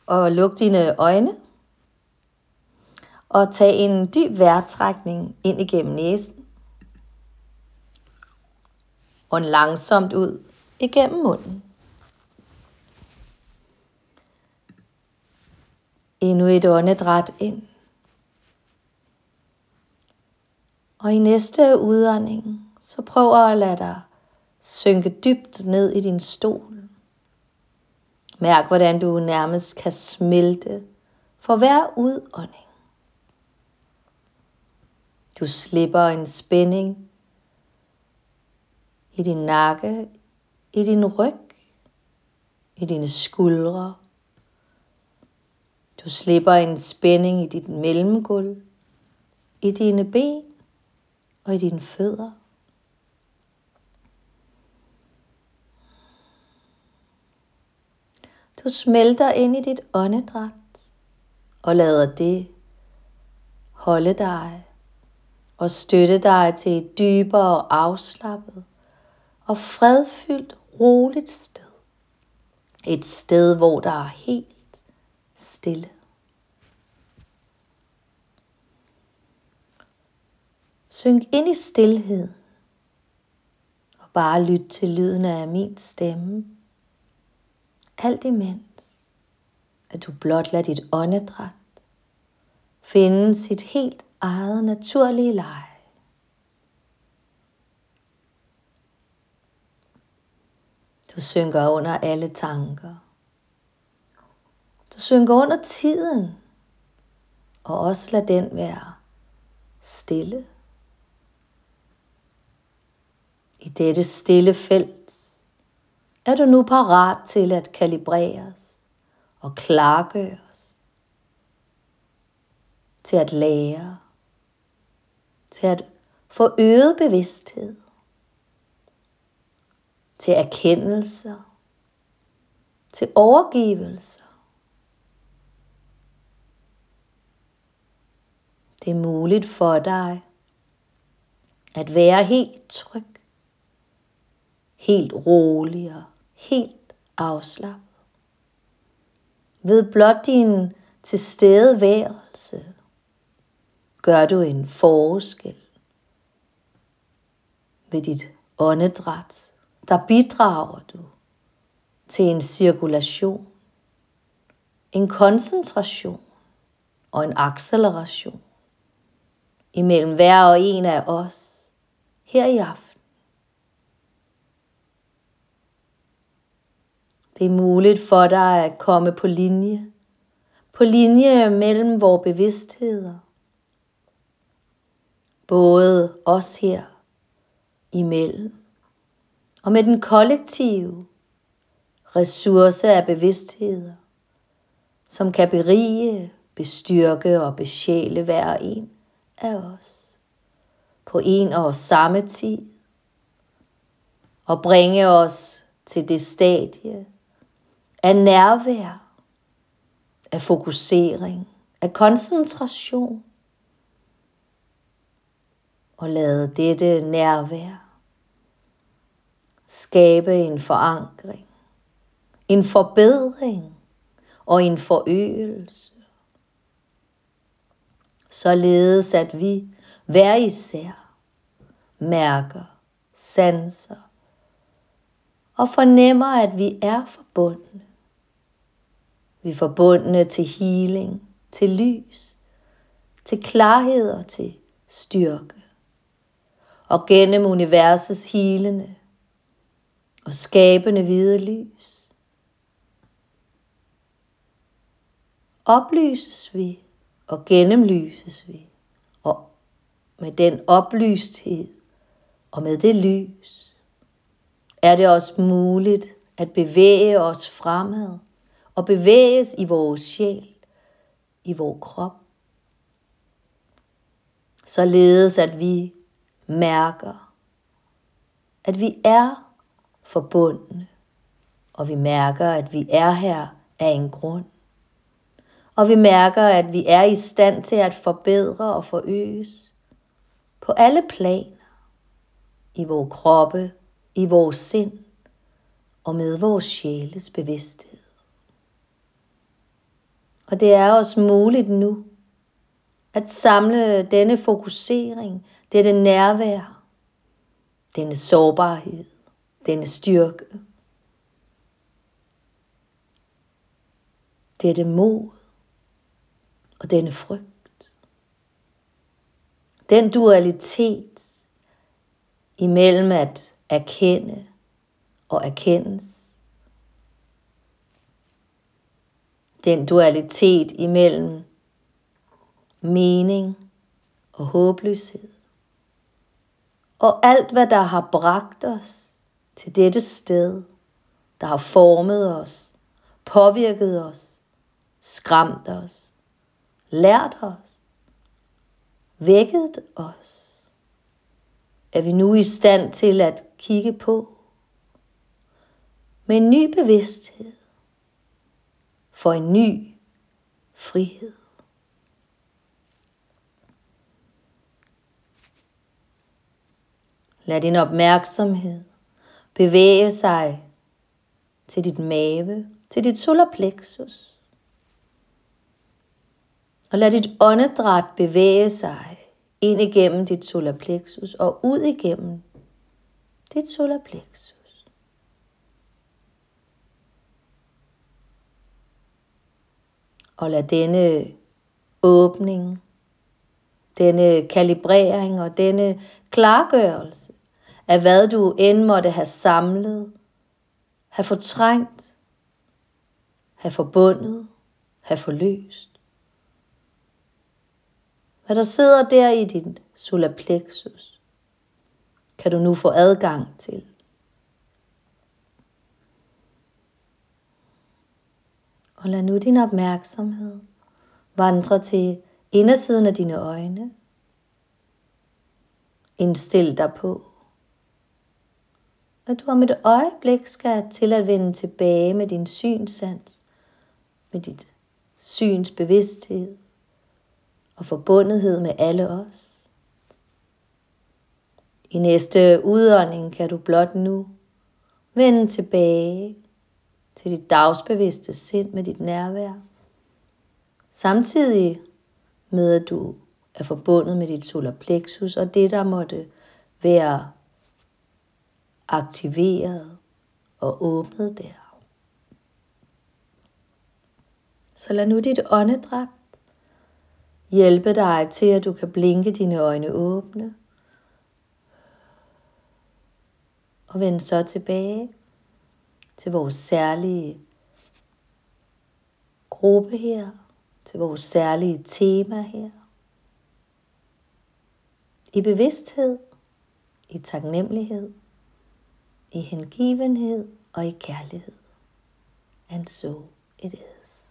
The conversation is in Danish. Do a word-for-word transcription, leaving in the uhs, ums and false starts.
Og luk dine øjne. Og tag en dyb vejrtrækning ind igennem næsen. Og langsomt ud igennem munden. Endnu et åndedræt ind. Og i næste udånding, så prøv at lade dig synke dybt ned i din stol. Mærk, hvordan du nærmest kan smelte for hver udånding. Du slipper en spænding i din nakke, i din ryg, i dine skuldre. Du slipper en spænding i dit mellemgulv, i dine ben og i dine fødder. Du smelter ind i dit åndedræt og lader det holde dig og støtte dig til et dybere afslappet og fredfyldt, roligt sted. Et sted, hvor der er helt stille. Synk ind i stilhed og bare lyt til lyden af min stemme. Alt imens, at du blot lader dit åndedræt finde sit helt eget naturlige leje. Du synker under alle tanker. Du synker under tiden, og også lad den være stille. I dette stille felt er du nu parat til at kalibreres og klargøres, til at lære, til at få øget bevidsthed, til erkendelser, til overgivelser. Det er muligt for dig at være helt tryg, helt rolig og helt afslappet. Ved blot din tilstedeværelse gør du en forskel. Ved dit åndedræt, der bidrager du til en cirkulation, en koncentration og en acceleration imellem hver og en af os her i aften. Det er muligt for dig at komme på linje, på linje mellem vores bevidstheder. Både os her imellem, og med den kollektive ressource af bevidstheder, som kan berige, bestyrke og besjæle hver en af os på en og samme tid, og bringe os til det stadie af nærvær, af fokusering, af koncentration, og lade dette nærvær skabe en forankring, en forbedring og en forøgelse, således at vi hver især mærker, sanser og fornemmer, at vi er forbundne. Vi er forbundne til healing, til lys, til klarhed og til styrke. Og gennem universets healende og skabende hvide lys oplyses vi og gennemlyses vi. Og med den oplysthed og med det lys er det også muligt at bevæge os fremad og bevæges i vores sjæl, i vores krop. Således at vi mærker, at vi er forbundne, og vi mærker, at vi er her af en grund. Og vi mærker, at vi er i stand til at forbedre og forøges på alle planer, i vores kroppe, i vores sind og med vores sjæles bevidsthed. Og det er også muligt nu at samle denne fokusering, dette nærvær, denne sårbarhed, denne styrke, dette mod og denne frygt. Den dualitet imellem at erkende og erkendes. Den dualitet imellem mening og håbløshed. Og alt hvad der har bragt os til dette sted, der har formet os, påvirket os, skræmt os, lært os, vækket os, er vi nu i stand til at kigge på med en ny bevidsthed for en ny frihed. Lad din opmærksomhed bevæge sig til dit mave, til dit solarplexus. Og lad dit åndedræt bevæge sig ind igennem dit solarplexus og ud igennem dit solarplexus. Og lad denne åbning, denne kalibrering og denne klargørelse af hvad du end måtte have samlet, have fortrængt, have forbundet, have forløst. Hvad der sidder der i din solarplexus, kan du nu få adgang til. Og lad nu din opmærksomhed vandre til indersiden af dine øjne. Indstil dig på, at du om et øjeblik skal til at vende tilbage med din synssans, med dit syns bevidsthed og forbundethed med alle os. I næste udånding kan du blot nu vende tilbage til dit dagsbevidste sind med dit nærvær, samtidig med at du er forbundet med dit solarplexus og det der måtte være aktiveret og åbnet der. Så lad nu dit åndedræt hjælpe dig til, at du kan blinke dine øjne åbne. Og vende så tilbage til vores særlige gruppe her, til vores særlige tema her. I bevidsthed, i taknemmelighed, i hengivenhed og i kærlighed. And so it is.